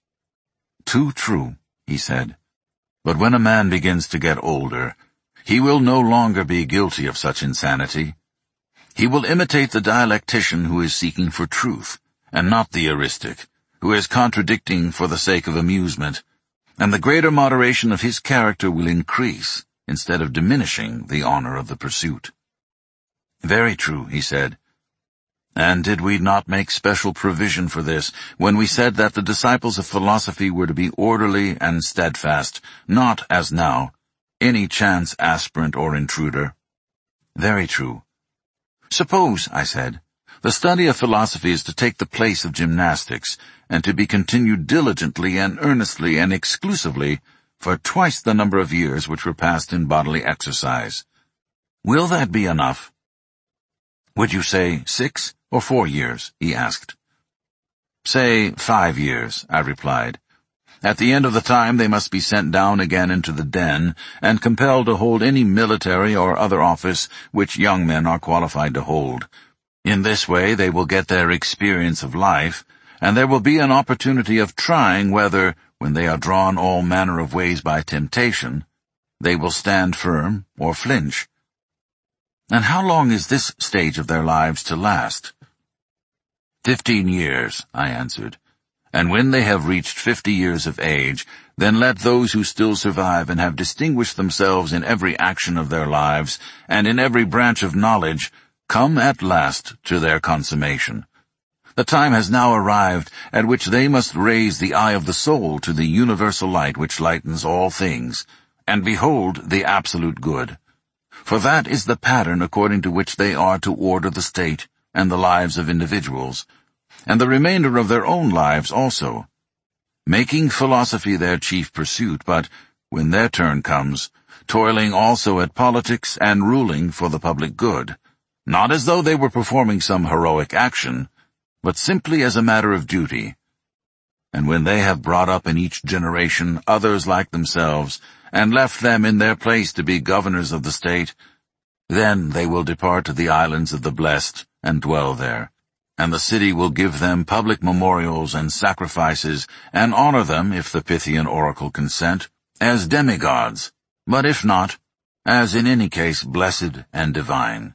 Too true, he said. But when a man begins to get older, he will no longer be guilty of such insanity. He will imitate the dialectician who is seeking for truth, and not the eristic, who is contradicting for the sake of amusement, and the greater moderation of his character will increase, instead of diminishing the honor of the pursuit. Very true, he said. And did we not make special provision for this when we said that the disciples of philosophy were to be orderly and steadfast, not, as now, any chance aspirant or intruder? Very true. Suppose, I said, the study of philosophy is to take the place of gymnastics, and to be continued diligently and earnestly and exclusively for twice the number of years which were passed in bodily exercise. Will that be enough? Would you say six or four years? He asked. Say five years, I replied. At the end of the time they must be sent down again into the den, and compelled to hold any military or other office which young men are qualified to hold. In this way they will get their experience of life, and there will be an opportunity of trying whether, when they are drawn all manner of ways by temptation, they will stand firm or flinch. And how long is this stage of their lives to last? Fifteen years, I answered. And when they have reached fifty years of age, then let those who still survive and have distinguished themselves in every action of their lives, and in every branch of knowledge, come at last to their consummation. The time has now arrived at which they must raise the eye of the soul to the universal light which lightens all things, and behold the absolute good. For that is the pattern according to which they are to order the state and the lives of individuals, and the remainder of their own lives also, making philosophy their chief pursuit, but, when their turn comes, toiling also at politics and ruling for the public good, not as though they were performing some heroic action, but simply as a matter of duty. And when they have brought up in each generation others like themselves, and left them in their place to be governors of the state, then they will depart to the islands of the blessed and dwell there, and the city will give them public memorials and sacrifices, and honor them, if the Pythian oracle consent, as demigods, but if not, as in any case blessed and divine.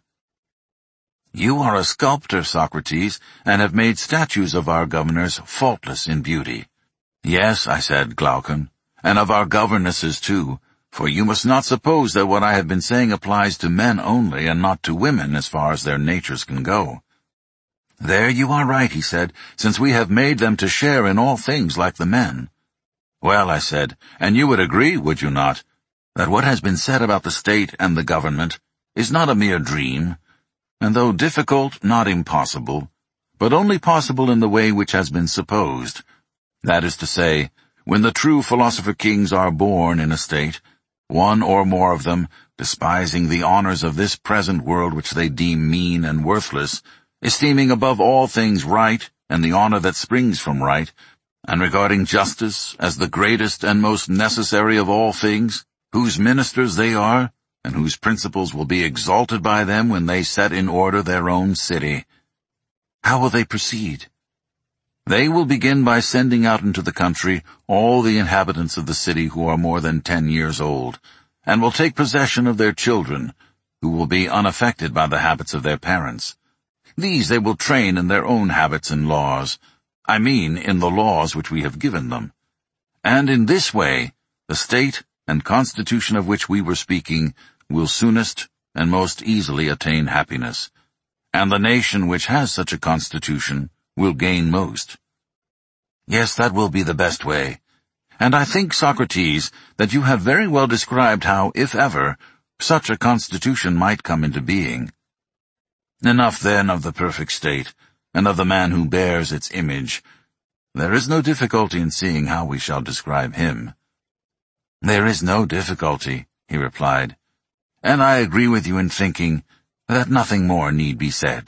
You are a sculptor, Socrates, and have made statues of our governors faultless in beauty. Yes, I said, Glaucon, and of our governesses too, for you must not suppose that what I have been saying applies to men only and not to women as far as their natures can go. There you are right, he said, since we have made them to share in all things like the men. Well, I said, and you would agree, would you not, that what has been said about the state and the government is not a mere dream, and though difficult, not impossible, but only possible in the way which has been supposed, that is to say, when the true philosopher-kings are born in a state, one or more of them, despising the honors of this present world which they deem mean and worthless, esteeming above all things right and the honor that springs from right, and regarding justice as the greatest and most necessary of all things, whose ministers they are, and whose principles will be exalted by them when they set in order their own city. How will they proceed? They will begin by sending out into the country all the inhabitants of the city who are more than ten years old, and will take possession of their children, who will be unaffected by the habits of their parents. These they will train in their own habits and laws, I mean in the laws which we have given them. And in this way, the state and constitution of which we were speaking will soonest and most easily attain happiness, and the nation which has such a constitution will gain most. Yes, that will be the best way. And I think, Socrates, that you have very well described how, if ever, such a constitution might come into being. Enough, then, of the perfect state, and of the man who bears its image. There is no difficulty in seeing how we shall describe him. There is no difficulty, he replied, and I agree with you in thinking that nothing more need be said.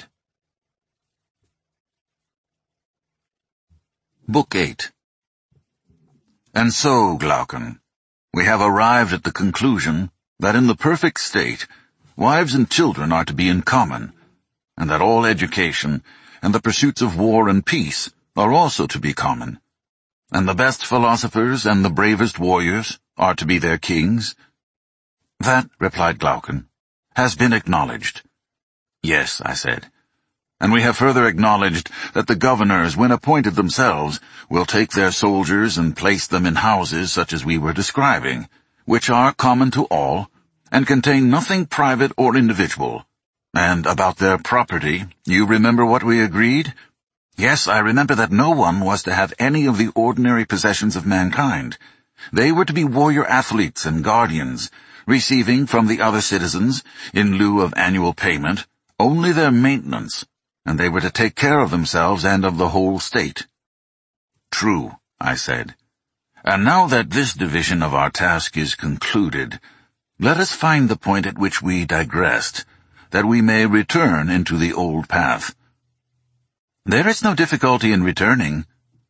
Book eight. And so, Glaucon, we have arrived at the conclusion that in the perfect state, wives and children are to be in common, and that all education and the pursuits of war and peace are also to be common, and the best philosophers and the bravest warriors are to be their kings. That, replied Glaucon, has been acknowledged. Yes, I said. And we have further acknowledged that the governors, when appointed themselves, will take their soldiers and place them in houses such as we were describing, which are common to all, and contain nothing private or individual. And about their property, you remember what we agreed? Yes, I remember that no one was to have any of the ordinary possessions of mankind. They were to be warrior athletes and guardians, receiving from the other citizens, in lieu of annual payment, only their maintenance, and they were to take care of themselves and of the whole state. True, I said. And now that this division of our task is concluded, let us find the point at which we digressed, that we may return into the old path. There is no difficulty in returning.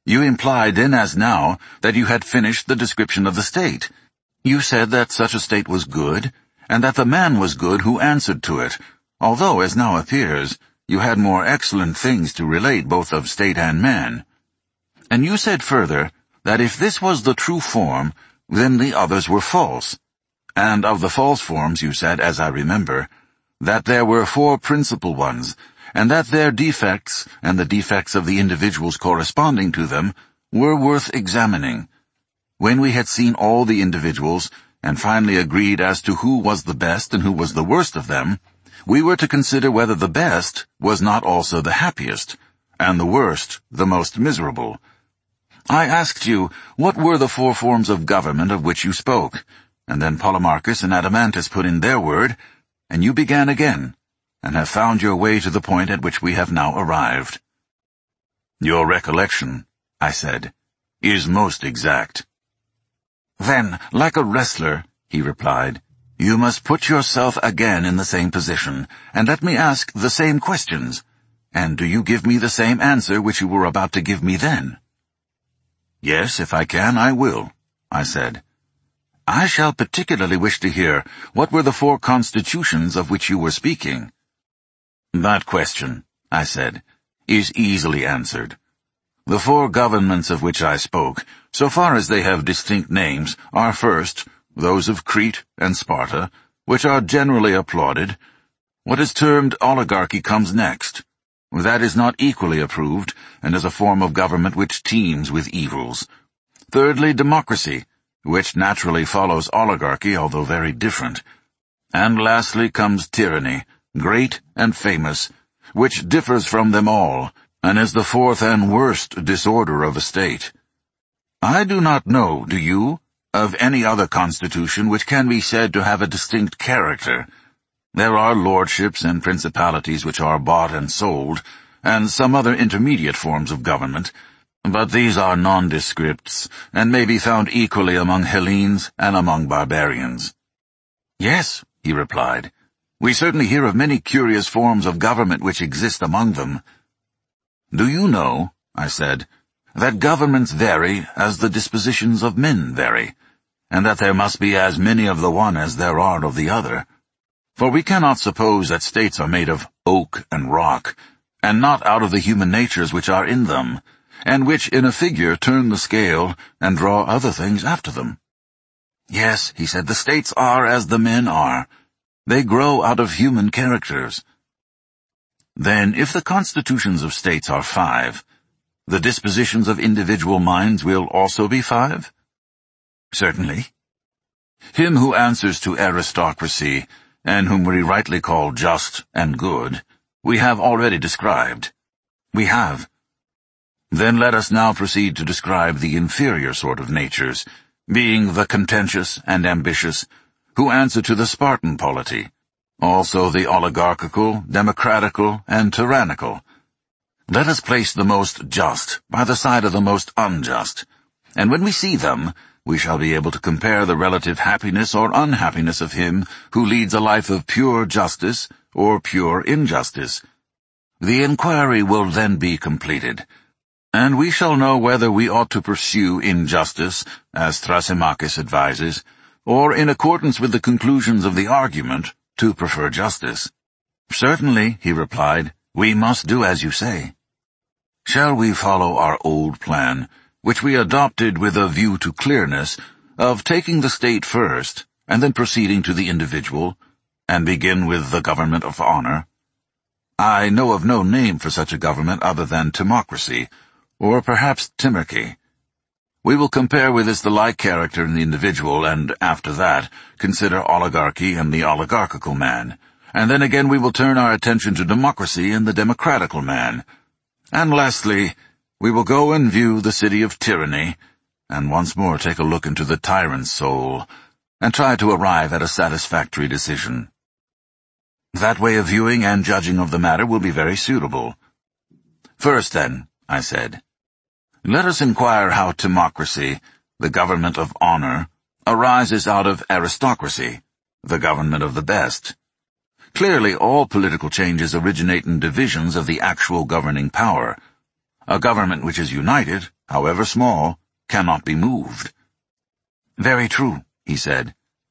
You implied then as now that you had finished the description of the state. You said that such a state was good, and that the man was good who answered to it, although, as now appears, you had more excellent things to relate both of state and man. And you said further that if this was the true form, then the others were false. And of the false forms you said, as I remember, that there were four principal ones, and that their defects, and the defects of the individuals corresponding to them, were worth examining. When we had seen all the individuals, and finally agreed as to who was the best and who was the worst of them, we were to consider whether the best was not also the happiest, and the worst the most miserable. I asked you, what were the four forms of government of which you spoke? And then Polemarchus and Adeimantus put in their word, and you began again, and have found your way to the point at which we have now arrived. Your recollection, I said, is most exact. Then, like a wrestler, he replied, you must put yourself again in the same position, and let me ask the same questions. And do you give me the same answer which you were about to give me then? Yes, if I can, I will, I said. I shall particularly wish to hear what were the four constitutions of which you were speaking. That question, I said, is easily answered. The four governments of which I spoke, so far as they have distinct names, are first, those of Crete and Sparta, which are generally applauded. What is termed oligarchy comes next. That is not equally approved, and is a form of government which teems with evils. Thirdly, democracy, which naturally follows oligarchy, although very different. And lastly comes tyranny, great and famous, which differs from them all, and is the fourth and worst disorder of a state. I do not know, do you, of any other constitution which can be said to have a distinct character. There are lordships and principalities which are bought and sold, and some other intermediate forms of government, but these are nondescripts, and may be found equally among Hellenes and among barbarians. Yes, he replied, we certainly hear of many curious forms of government which exist among them. Do you know, I said, that governments vary as the dispositions of men vary, and that there must be as many of the one as there are of the other? For we cannot suppose that states are made of oak and rock, and not out of the human natures which are in them, and which in a figure turn the scale and draw other things after them. Yes, he said, the states are as the men are. They grow out of human characters. Then, if the constitutions of states are five, the dispositions of individual minds will also be five? Certainly. Him who answers to aristocracy, and whom we rightly call just and good, we have already described. We have. Then let us now proceed to describe the inferior sort of natures, being the contentious and ambitious, who answer to the Spartan polity, also the oligarchical, democratical, and tyrannical. Let us place the most just by the side of the most unjust, and when we see them, we shall be able to compare the relative happiness or unhappiness of him who leads a life of pure justice or pure injustice. The inquiry will then be completed, and we shall know whether we ought to pursue injustice, as Thrasymachus advises, or in accordance with the conclusions of the argument, to prefer justice. Certainly, he replied, we must do as you say. Shall we follow our old plan, which we adopted with a view to clearness, of taking the state first, and then proceeding to the individual, and begin with the government of honor? I know of no name for such a government other than timocracy, or perhaps timarchy. We will compare with this the like character in the individual, and after that, consider oligarchy and the oligarchical man, and then again we will turn our attention to democracy and the democratical man. And lastly, we will go and view the city of tyranny, and once more take a look into the tyrant's soul, and try to arrive at a satisfactory decision. That way of viewing and judging of the matter will be very suitable. First, then, I said, let us inquire how timocracy, the government of honor, arises out of aristocracy, the government of the best. Clearly, all political changes originate in divisions of the actual governing power. A government which is united, however small, cannot be moved." "Very true," he said.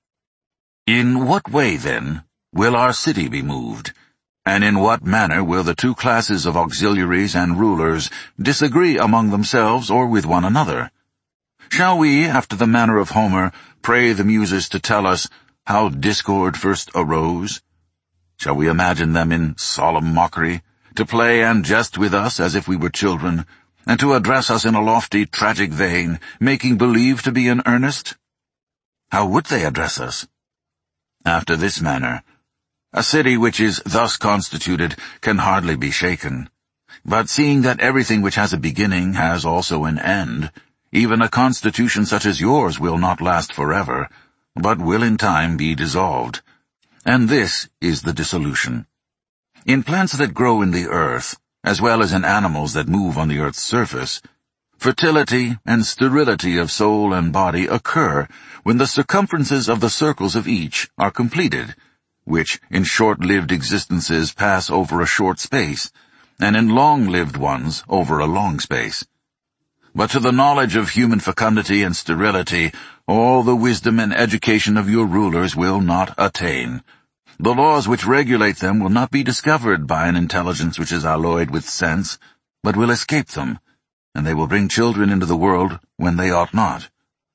"In what way, then, will our city be moved? And in what manner will the two classes of auxiliaries and rulers disagree among themselves or with one another? Shall we, after the manner of Homer, pray the Muses to tell us how discord first arose? Shall we imagine them in solemn mockery, to play and jest with us as if we were children, and to address us in a lofty, tragic vein, making believe to be in earnest? How would they address us? After this manner, a city which is thus constituted can hardly be shaken. But seeing that everything which has a beginning has also an end, even a constitution such as yours will not last forever, but will in time be dissolved. And this is the dissolution. In plants that grow in the earth, as well as in animals that move on the earth's surface, fertility and sterility of soul and body occur when the circumferences of the circles of each are completed, which in short-lived existences pass over a short space, and in long-lived ones over a long space. But to the knowledge of human fecundity and sterility, all the wisdom and education of your rulers will not attain. The laws which regulate them will not be discovered by an intelligence which is alloyed with sense, but will escape them, and they will bring children into the world when they ought not.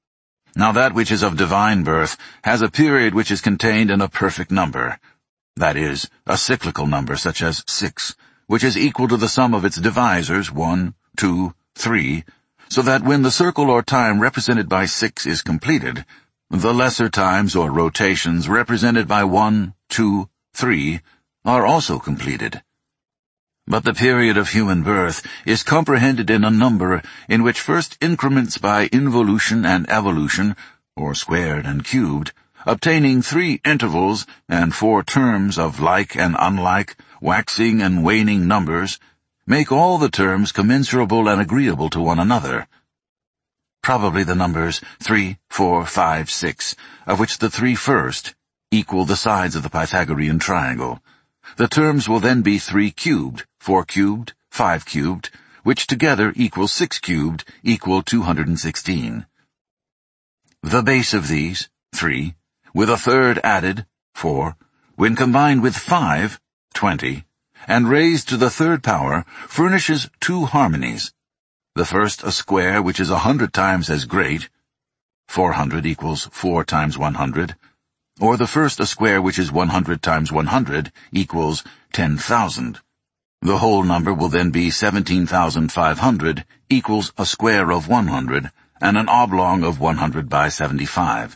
Now that which is of divine birth has a period which is contained in a perfect number, that is, a cyclical number such as six, which is equal to the sum of its divisors, one, two, three, so that when the circle or time represented by six is completed, the lesser times or rotations represented by one, two, three are also completed. But the period of human birth is comprehended in a number in which first increments by involution and evolution, or squared and cubed, obtaining three intervals and four terms of like and unlike, waxing and waning numbers, make all the terms commensurable and agreeable to one another. Probably the numbers three, four, five, six, of which the three first equal the sides of the Pythagorean triangle. The terms will then be three cubed, four cubed, five cubed, which together equal six cubed, equal two hundred sixteen. The base of these, three, with a third added, four, when combined with five, twenty, and raised to the third power, furnishes two harmonies. The first a square which is a hundred times as great, four hundred equals four times one hundred, or the first a square which is one hundred times one hundred equals ten thousand. The whole number will then be seventeen thousand five hundred equals a square of one hundred, and an oblong of one hundred by seventy-five.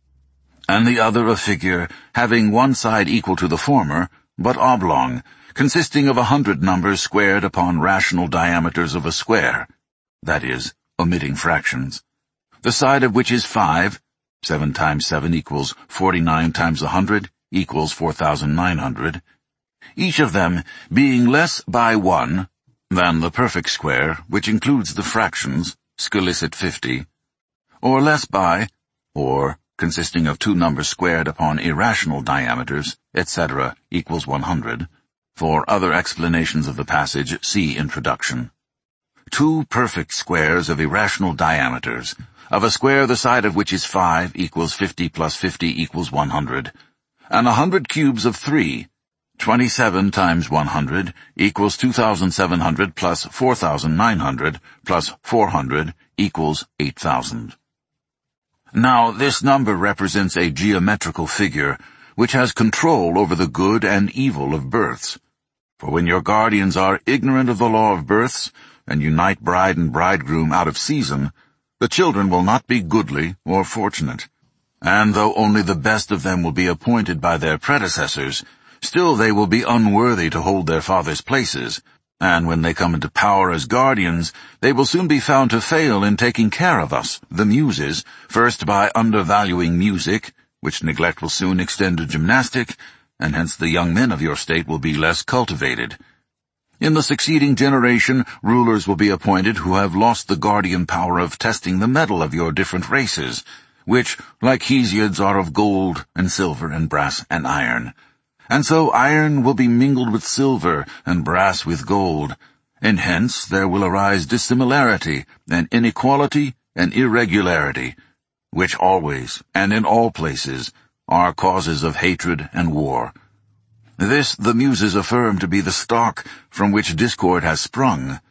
And the other a figure having one side equal to the former, but oblong, consisting of a hundred numbers squared upon rational diameters of a square, that is, omitting fractions, the side of which is five, seven times seven equals forty-nine times a hundred, equals four thousand nine hundred, each of them being less by one than the perfect square, which includes the fractions, scalicet fifty, or less by, or consisting of two numbers squared upon irrational diameters, et cetera, equals one hundred. For other explanations of the passage, see introduction. Two perfect squares of irrational diameters, of a square the side of which is five equals fifty plus fifty equals one hundred, and a hundred cubes of three, twenty-seven times one hundred equals two thousand seven hundred plus four thousand nine hundred plus four hundred equals eight thousand. Now this number represents a geometrical figure which has control over the good and evil of births. For when your guardians are ignorant of the law of births, and unite bride and bridegroom out of season, the children will not be goodly or fortunate. And though only the best of them will be appointed by their predecessors, still they will be unworthy to hold their father's places, and when they come into power as guardians, they will soon be found to fail in taking care of us, the Muses, first by undervaluing music, which neglect will soon extend to gymnastic, and hence the young men of your state will be less cultivated. In the succeeding generation, rulers will be appointed who have lost the guardian power of testing the metal of your different races, which, like Hesiod's, are of gold and silver and brass and iron. And so iron will be mingled with silver and brass with gold, and hence there will arise dissimilarity, and inequality, and irregularity, which always, and in all places, are causes of hatred and war. This the Muses affirm to be the stock from which discord has sprung,